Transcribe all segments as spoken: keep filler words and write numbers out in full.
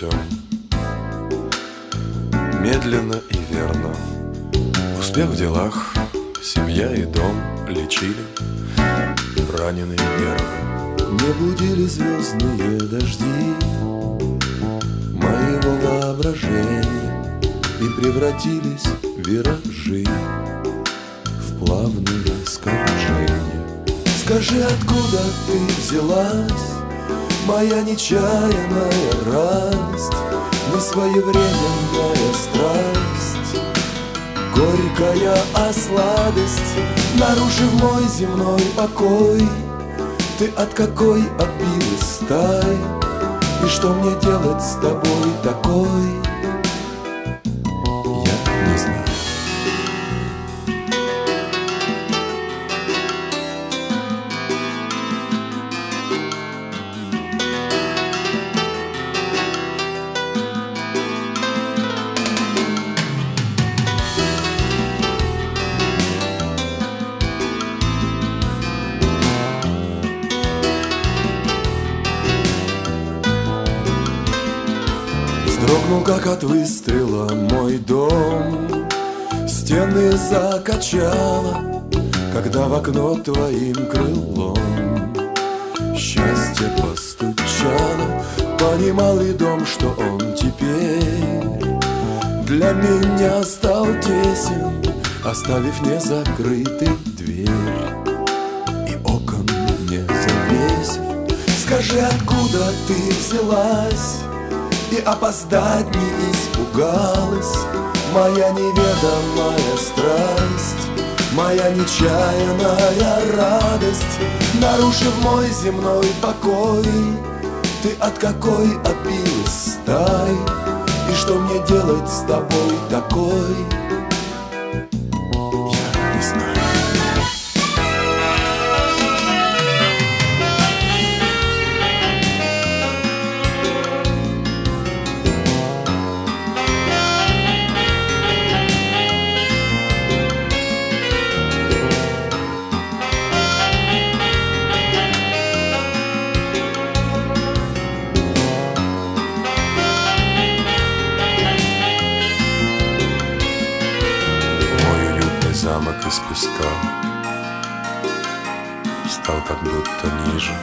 всем, медленно и верно. Успех в делах, семья и дом лечили раненые нервы. Не будили звездные дожди моего воображения и превратились виражи в плавные скольжения. Скажи, откуда ты взялась, моя нечаянная радость, несвоевременная страсть, горькая осладость, нарушив мой земной покой. Ты от какой отбилась стаи, и что мне делать с тобой такой, я не знаю. Дрогнул, как от выстрела, мой дом, стены закачало, когда в окно твоим крылом счастье постучало. Понимал ли дом, что он теперь для меня стал тесен, оставив незакрытой дверь и окон не завесив? Скажи, откуда ты взялась и опоздать не испугалась, моя неведомая страсть, моя нечаянная радость, нарушив мой земной покой. Ты от какой отбилась стаи, и что мне делать с тобой такой, я не знаю. Замок из песка стал как будто ниже,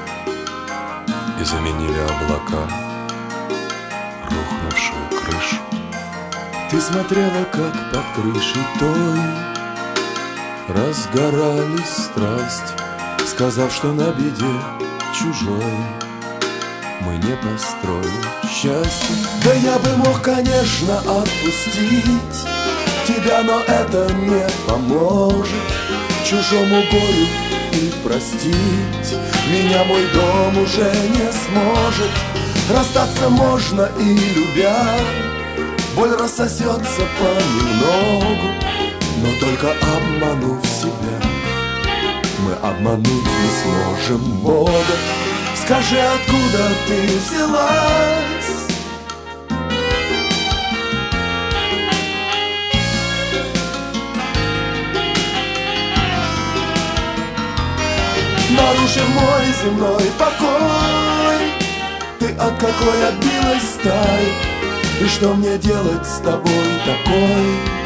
и заменили облака рухнувшую крышу. Ты смотрела, как под крышей той разгорались страсти, сказав, что на беде чужой мы не построим счастье. Да я бы мог, конечно, отпустить тебя, но это не поможет чужому горю и простить меня мой дом уже не сможет. Расстаться можно и любя, боль рассосется понемногу, но только обманув себя мы обмануть не сможем Бога. Скажи, откуда ты взялась, нарушив мой земной покой. Ты от какой отбилась стаи, и что мне делать с тобой такой?